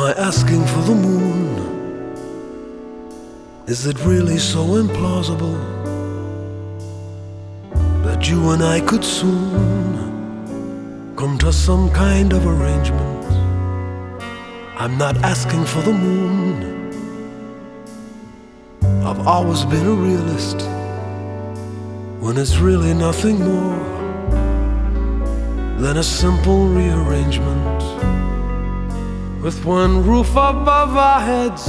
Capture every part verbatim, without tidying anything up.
I asking for the moon? Is it really so implausible that you and I could soon come to some kind of arrangement? I'm not asking for the moon. I've always been a realist when it's really nothing more than a simple rearrangement. With one roof above our heads,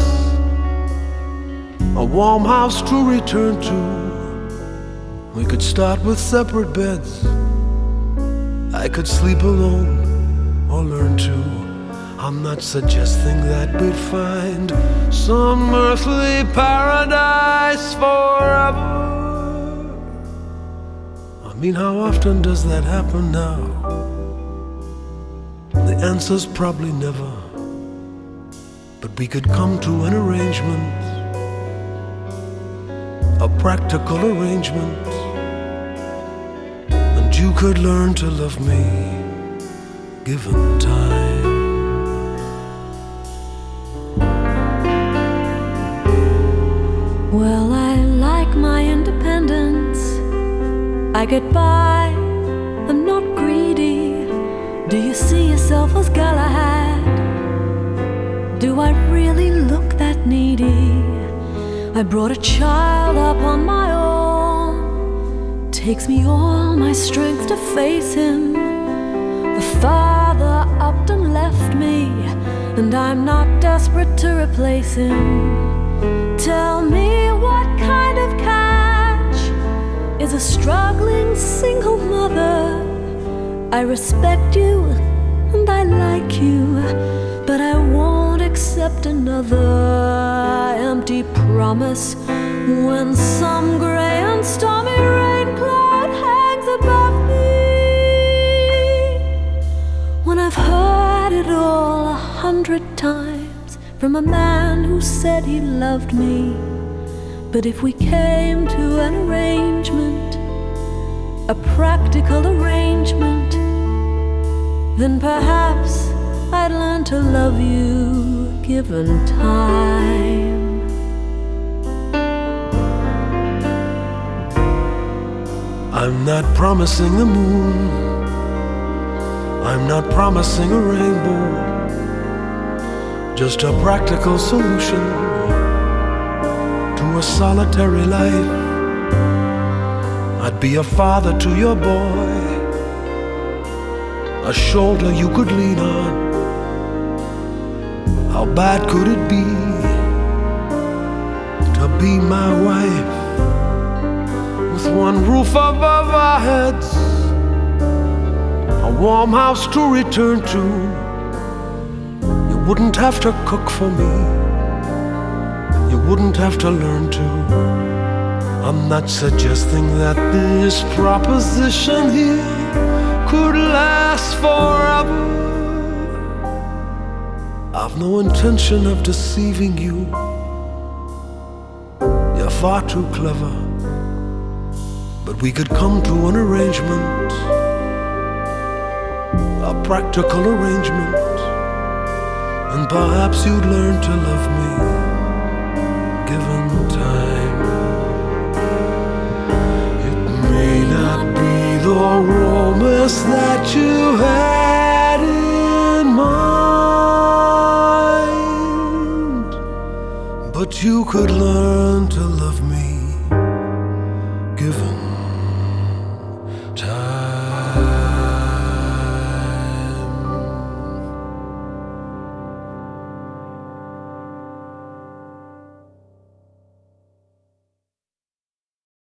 a warm house to return to. We could start with separate beds. I could sleep alone or learn to. I'm not suggesting that we'd find some earthly paradise forever. I mean, how often does that happen now? The answer's probably never. But we could come to an arrangement, a practical arrangement, and you could learn to love me, given time. Well, I like my independence. I get by, I'm not greedy. Do you see yourself as Galahad? Do I really look that needy? I brought a child up on my own. Takes me all my strength to face him. The father upped and left me, and I'm not desperate to replace him. Tell me, what kind of catch is a struggling single mother? I respect you and I like you, but I won't accept another empty promise when some gray and stormy rain cloud hangs above me. When I've heard it all a hundred times from a man who said he loved me. But if we came to an arrangement, a practical arrangement, then perhaps I'd learn to love you, given time. I'm not promising the moon. I'm not promising a rainbow. Just a practical solution to a solitary life. I'd be a father to your boy, a shoulder you could lean on. How bad could it be to be my wife? With one roof above our heads, a warm house to return to. You wouldn't have to cook for me. You wouldn't have to learn to. I'm not suggesting that this proposition here could last forever. I've no intention of deceiving you. You're far too clever. But we could come to an arrangement, a practical arrangement, and perhaps you'd learn to love me, given time. It may not be the romance that you had in mind, but you could learn to love me, given